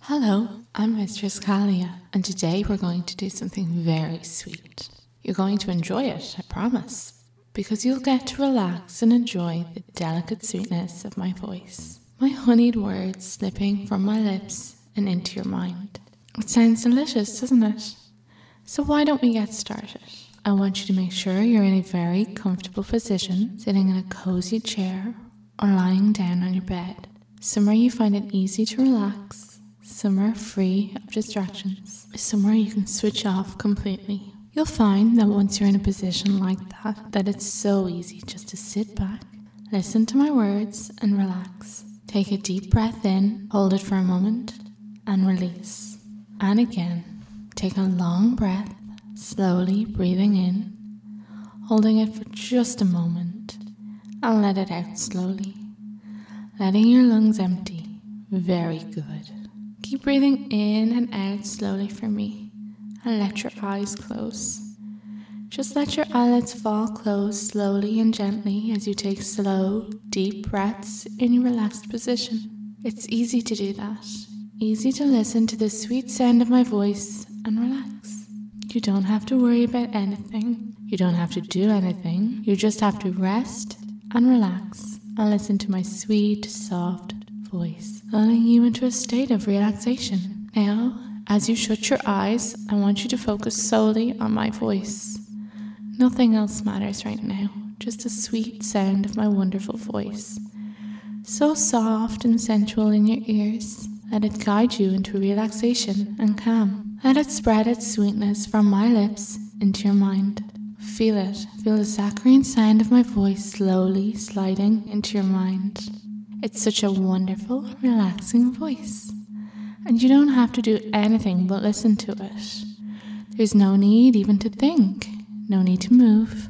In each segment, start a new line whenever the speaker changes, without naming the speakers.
Hello, I'm Mistress Kalia, and today we're going to do something very sweet. You're going to enjoy it, I promise, because you'll get to relax and enjoy the delicate sweetness of my voice. My honeyed words slipping from my lips and into your mind. It sounds delicious, doesn't it? So why don't we get started? I want you to make sure you're in a very comfortable position, sitting in a cozy chair or lying down on your bed. Somewhere you find it easy to relax, somewhere free of distractions, somewhere you can switch off completely. You'll find that once you're in a position like that it's so easy just to sit back, listen to my words and relax. Take a deep breath in, hold it for a moment, and release. And again, take a long breath, slowly breathing in, holding it for just a moment, and let it out slowly, letting your lungs empty. Very good. Keep breathing in and out slowly for me, and let your eyes close. Just let your eyelids fall closed slowly and gently as you take slow, deep breaths in your relaxed position. It's easy to do that. Easy to listen to the sweet sound of my voice and relax. You don't have to worry about anything. You don't have to do anything. You just have to rest and relax and listen to my sweet, soft voice, lulling you into a state of relaxation. Now, as you shut your eyes, I want you to focus solely on my voice. Nothing else matters right now, just the sweet sound of my wonderful voice. So soft and sensual in your ears. Let it guide you into relaxation and calm. Let it spread its sweetness from my lips into your mind. Feel it. Feel the saccharine sound of my voice slowly sliding into your mind. It's such a wonderful, relaxing voice. And you don't have to do anything but listen to it. There's no need even to think. No need to move.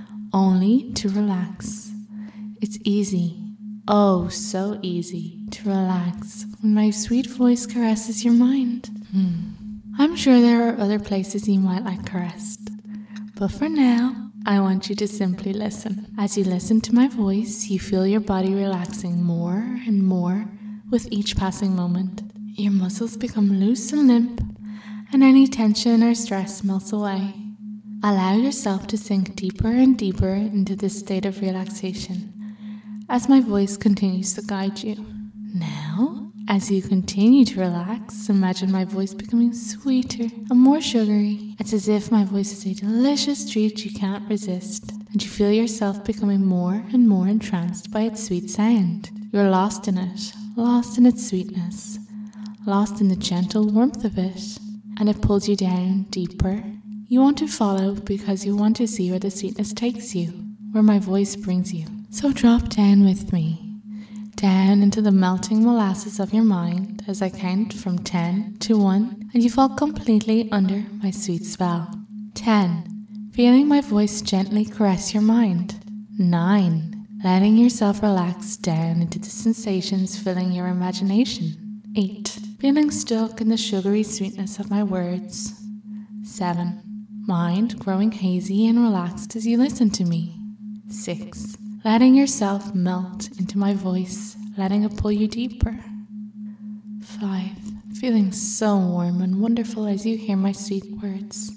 Only to relax. It's easy. Oh, so easy to relax when my sweet voice caresses your mind. I'm sure there are other places you might like caressed. But for now, I want you to simply listen. As you listen to my voice, you feel your body relaxing more and more with each passing moment. Your muscles become loose and limp, and any tension or stress melts away. Allow yourself to sink deeper and deeper into this state of relaxation as my voice continues to guide you. Now, as you continue to relax, imagine my voice becoming sweeter and more sugary. It's as if my voice is a delicious treat you can't resist, and you feel yourself becoming more and more entranced by its sweet sound. You're lost in it, lost in its sweetness, lost in the gentle warmth of it, and it pulls you down deeper. You want to follow because you want to see where the sweetness takes you, where my voice brings you. So drop down with me, down into the melting molasses of your mind as I count from 10 to 1, and you fall completely under my sweet spell. 10. Feeling my voice gently caress your mind. 9. Letting yourself relax down into the sensations filling your imagination. 8. Feeling stuck in the sugary sweetness of my words. 7. Mind growing hazy and relaxed as you listen to me. 6. Letting yourself melt into my voice, letting it pull you deeper. 5. Feeling so warm and wonderful as you hear my sweet words.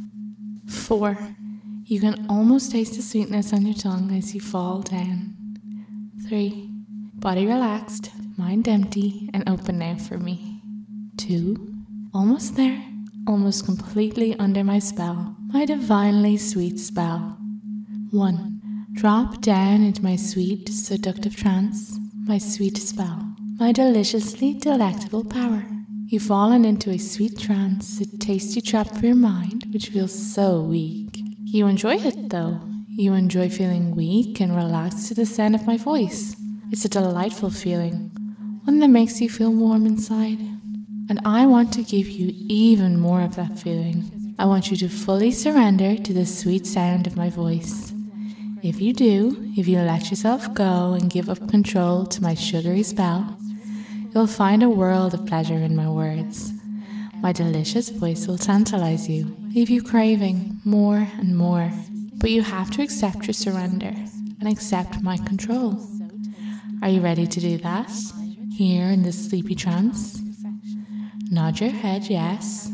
4. You can almost taste the sweetness on your tongue as you fall down. 3. Body relaxed, mind empty and open now for me. 2. Almost there, almost completely under my spell, my divinely sweet spell. 1. Drop down into my sweet, seductive trance, my sweet spell, my deliciously delectable power. You've fallen into a sweet trance, a tasty trap for your mind, which feels so weak. You enjoy it though. You enjoy feeling weak and relaxed to the sound of my voice. It's a delightful feeling, one that makes you feel warm inside. And I want to give you even more of that feeling. I want you to fully surrender to the sweet sound of my voice. If you do, if you let yourself go and give up control to my sugary spell, you'll find a world of pleasure in my words. My delicious voice will tantalize you, leave you craving more and more. But you have to accept your surrender and accept my control. Are you ready to do that? Here in this sleepy trance? Nod your head, yes.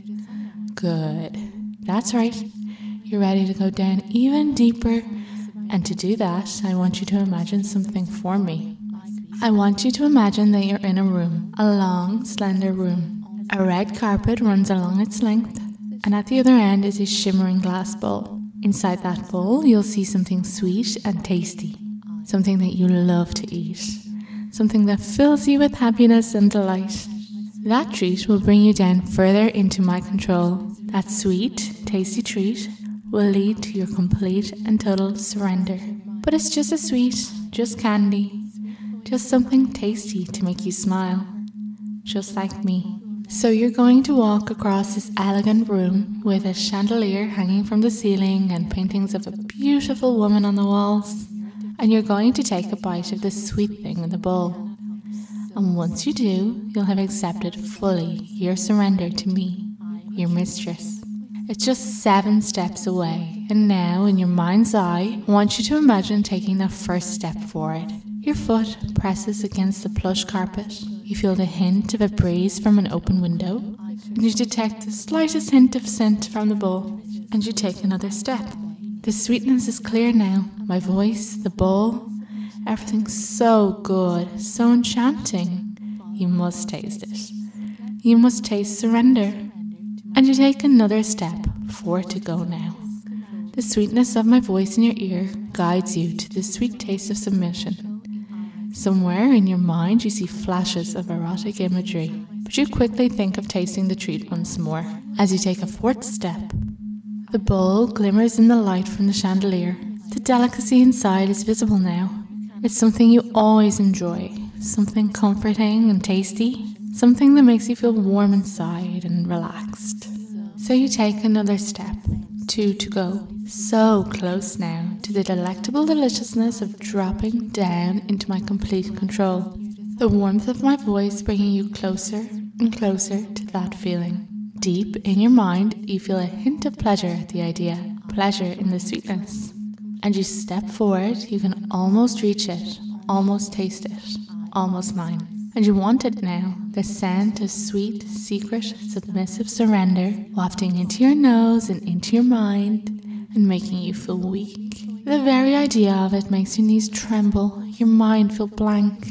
Good. That's right. You're ready to go down even deeper. And to do that, I want you to imagine something for me. I want you to imagine that you're in a room, a long, slender room. A red carpet runs along its length, and at the other end is a shimmering glass bowl. Inside that bowl, you'll see something sweet and tasty, something that you love to eat, something that fills you with happiness and delight. That treat will bring you down further into my control. That sweet, tasty treat will lead to your complete and total surrender. But it's just a sweet, just candy, just something tasty to make you smile, just like me. So you're going to walk across this elegant room with a chandelier hanging from the ceiling and paintings of a beautiful woman on the walls. And you're going to take a bite of the sweet thing in the bowl. And once you do, you'll have accepted fully your surrender to me, your mistress. It's just 7 steps away, and now in your mind's eye, I want you to imagine taking that first step forward. Your foot presses against the plush carpet. You feel the hint of a breeze from an open window, and you detect the slightest hint of scent from the bowl, and you take another step. The sweetness is clear now. My voice, the bowl, everything's so good, so enchanting. You must taste it. You must taste surrender. And you take another step, 4 to go now. The sweetness of my voice in your ear guides you to the sweet taste of submission. Somewhere in your mind you see flashes of erotic imagery, but you quickly think of tasting the treat once more. As you take a 4th step, the bowl glimmers in the light from the chandelier. The delicacy inside is visible now. It's something you always enjoy, something comforting and tasty, something that makes you feel warm inside and relaxed. So you take another step, 2 to go. So close now to the delectable deliciousness of dropping down into my complete control. The warmth of my voice bringing you closer and closer to that feeling. Deep in your mind, you feel a hint of pleasure at the idea, pleasure in the sweetness. And you step forward, you can almost reach it, almost taste it, almost mine. And you want it now, the scent of sweet, secret, submissive surrender wafting into your nose and into your mind and making you feel weak. The very idea of it makes your knees tremble, your mind feel blank.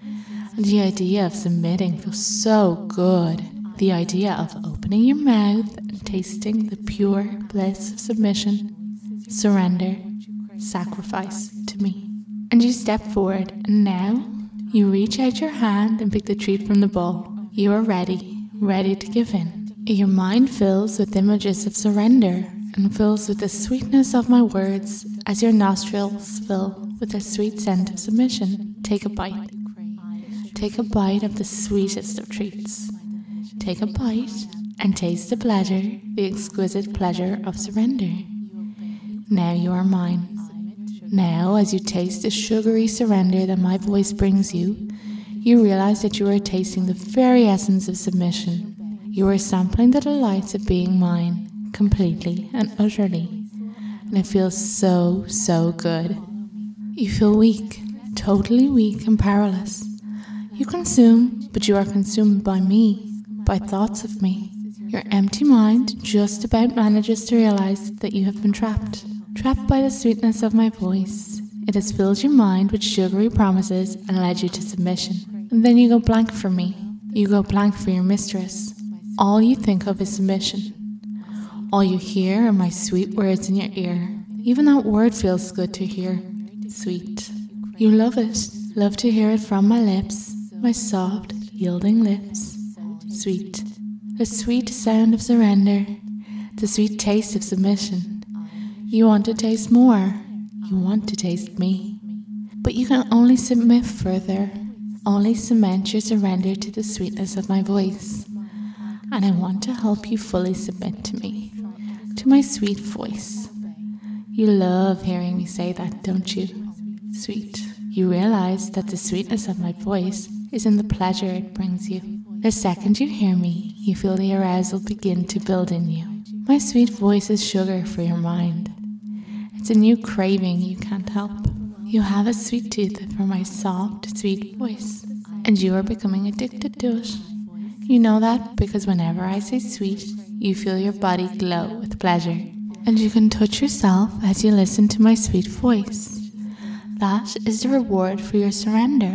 And the idea of submitting feels so good. The idea of opening your mouth and tasting the pure bliss of submission, surrender, sacrifice to me. And you step forward, and now you reach out your hand and pick the treat from the bowl. You are ready to give in. Your mind fills with images of surrender and fills with the sweetness of my words as your nostrils fill with the sweet scent of submission. Take a bite. Take a bite of the sweetest of treats. Take a bite and taste the pleasure, the exquisite pleasure of surrender. Now you are mine. Now, as you taste the sugary surrender that my voice brings you, you realize that you are tasting the very essence of submission. You are sampling the delights of being mine, completely and utterly. And it feels so, so good. You feel weak, totally weak and powerless. You consume, but you are consumed by me, by thoughts of me. Your empty mind just about manages to realize that you have been trapped by the sweetness of my voice. It has filled your mind with sugary promises and led you to submission. And then you go blank for me. You go blank for your mistress. All you think of is submission. All you hear are my sweet words in your ear. Even that word feels good to hear. Sweet. You love it. Love to hear it from my lips, my soft, yielding lips. Sweet. The sweet sound of surrender. The sweet taste of submission. You want to taste more. You want to taste me. But you can only submit further, only cement your surrender to the sweetness of my voice. And I want to help you fully submit to me, to my sweet voice. You love hearing me say that, don't you? Sweet. You realize that the sweetness of my voice is in the pleasure it brings you. The second you hear me, you feel the arousal begin to build in you. My sweet voice is sugar for your mind. It's a new craving you can't help. You have a sweet tooth for my soft, sweet voice, and you are becoming addicted to it. You know that because whenever I say sweet, you feel your body glow with pleasure. And you can touch yourself as you listen to my sweet voice. That is the reward for your surrender.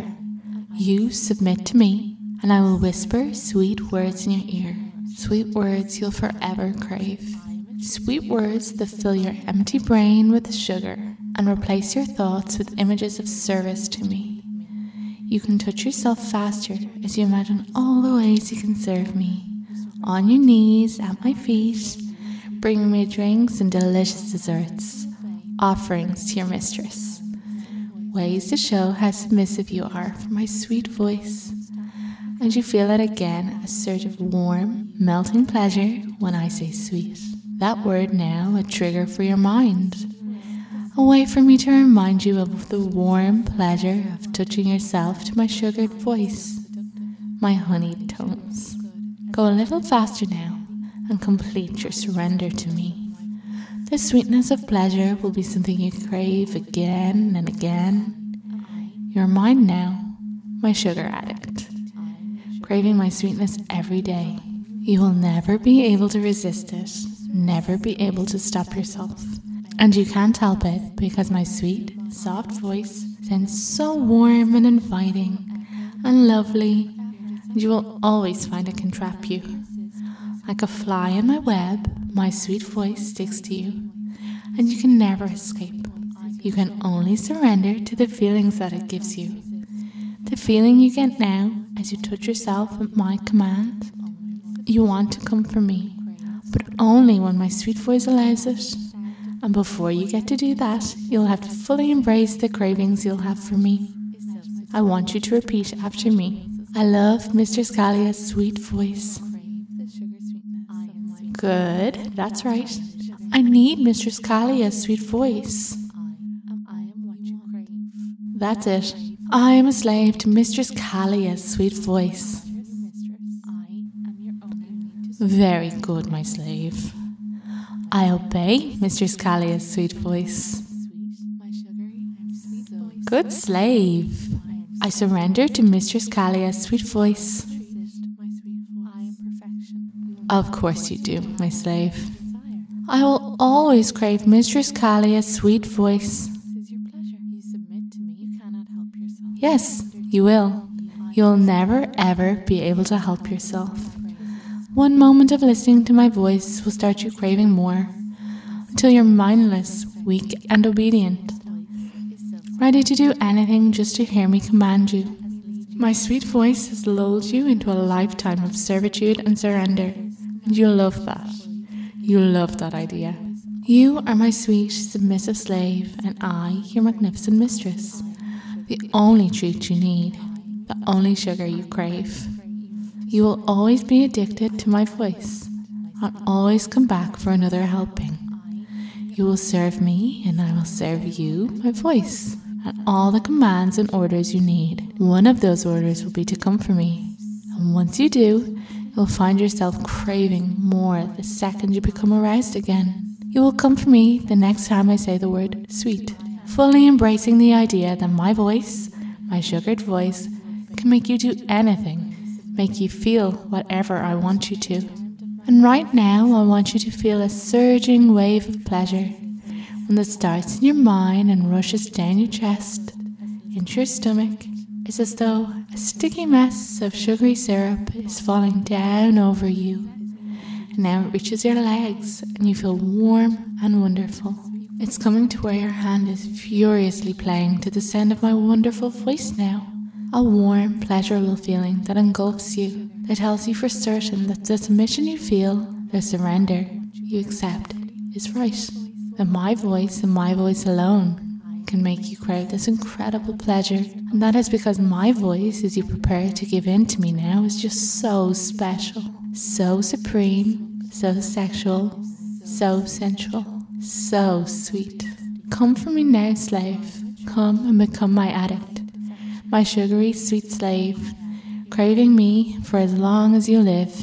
You submit to me, and I will whisper sweet words in your ear. Sweet words you'll forever crave. Sweet words that fill your empty brain with sugar and replace your thoughts with images of service to me. You can touch yourself faster as you imagine all the ways you can serve me. On your knees, at my feet, bringing me drinks and delicious desserts, offerings to your mistress. Ways to show how submissive you are for my sweet voice. And you feel it again, a surge of warm, melting pleasure when I say sweet. That word now a trigger for your mind. A way for me to remind you of the warm pleasure of touching yourself to my sugared voice, my honeyed tones. Go a little faster now and complete your surrender to me. The sweetness of pleasure will be something you crave again and again. You're mine now, my sugar addict, craving my sweetness every day. You will never be able to resist it, never be able to stop yourself. And you can't help it because my sweet, soft voice sounds so warm and inviting and lovely, and you will always find it can trap you. Like a fly in my web, my sweet voice sticks to you, and you can never escape. You can only surrender to the feelings that it gives you. The feeling you get now as you touch yourself at my command. You want to come for me, but only when my sweet voice allows it. And before you get to do that, you'll have to fully embrace the cravings you'll have for me. I want you to repeat after me. I love Mistress Kalia's sweet voice. Good, that's right. I need Mistress Kalia's sweet voice. That's it. I am a slave to Mistress Kalia's sweet voice. Very good, my slave. I obey Mistress Kalia's sweet voice. Good slave. I surrender to Mistress Kalia's sweet voice. Of course you do, my slave. I will always crave Mistress Kalia's sweet voice. Yes, you will. You'll never ever be able to help yourself. One moment of listening to my voice will start you craving more, until you're mindless, weak, and obedient, ready to do anything just to hear me command you. My sweet voice has lulled you into a lifetime of servitude and surrender, and you love that. You love that idea. You are my sweet, submissive slave, and I, your magnificent mistress, the only treat you need, the only sugar you crave. You will always be addicted to my voice and always come back for another helping. You will serve me and I will serve you, my voice, and all the commands and orders you need. One of those orders will be to come for me. And once you do, you'll find yourself craving more the second you become aroused again. You will come for me the next time I say the word sweet, fully embracing the idea that my voice, my sugared voice, can make you do anything. Make you feel whatever I want you to. And right now, I want you to feel a surging wave of pleasure. When it starts in your mind and rushes down your chest, into your stomach, it's as though a sticky mess of sugary syrup is falling down over you. And now it reaches your legs and you feel warm and wonderful. It's coming to where your hand is furiously playing to the sound of my wonderful voice now. A warm, pleasurable feeling that engulfs you, that tells you for certain that the submission you feel, the surrender you accept, is right. That my voice and my voice alone can make you crave this incredible pleasure. And that is because my voice, as you prepare to give in to me now, is just so special, so supreme, so sexual, so sensual, so sweet. Come for me now, slave. Come and become my addict. My sugary, sweet slave, craving me for as long as you live.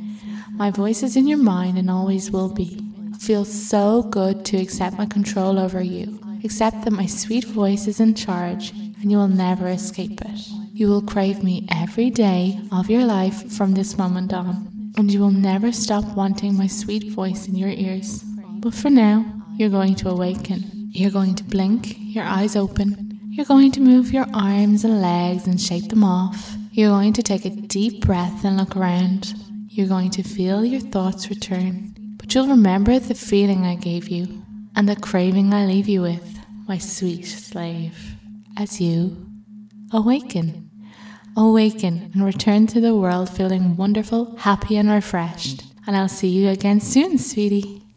My voice is in your mind and always will be. It feels so good to accept my control over you. Accept that my sweet voice is in charge and you will never escape it. You will crave me every day of your life from this moment on, and you will never stop wanting my sweet voice in your ears. But for now, you're going to awaken. You're going to blink, your eyes open. You're going to move your arms and legs and shake them off. You're going to take a deep breath and look around. You're going to feel your thoughts return. But you'll remember the feeling I gave you and the craving I leave you with, my sweet slave, as you awaken. Awaken and return to the world feeling wonderful, happy and refreshed. And I'll see you again soon, sweetie.